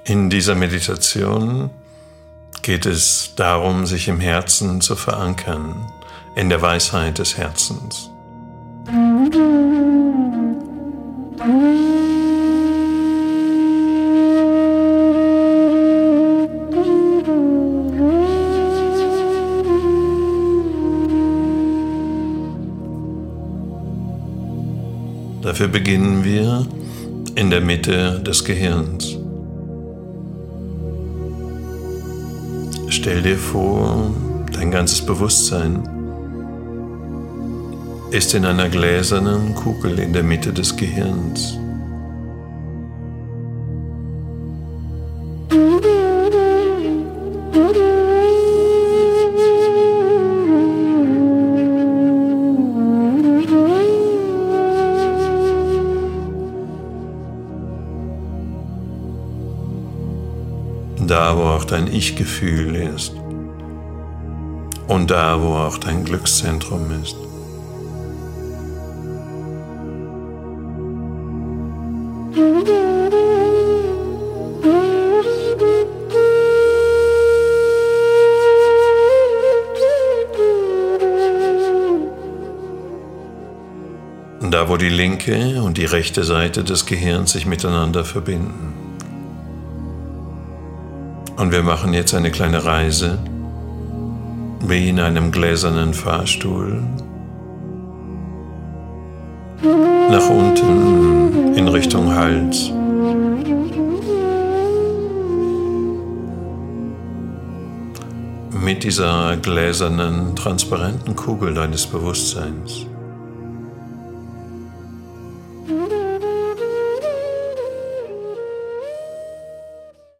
In dieser Meditation geht es darum, sich im Herzen zu verankern, in der Weisheit des Herzens. Dafür beginnen wir in der Mitte des Gehirns. Stell dir vor, dein ganzes Bewusstsein ist in einer gläsernen Kugel in der Mitte des Gehirns. Da, wo auch dein Ich-Gefühl ist und da, wo auch dein Glückszentrum ist. Da, wo die linke und die rechte Seite des Gehirns sich miteinander verbinden. Und wir machen jetzt eine kleine Reise, wie in einem gläsernen Fahrstuhl, nach unten in Richtung Hals. Mit dieser gläsernen, transparenten Kugel deines Bewusstseins.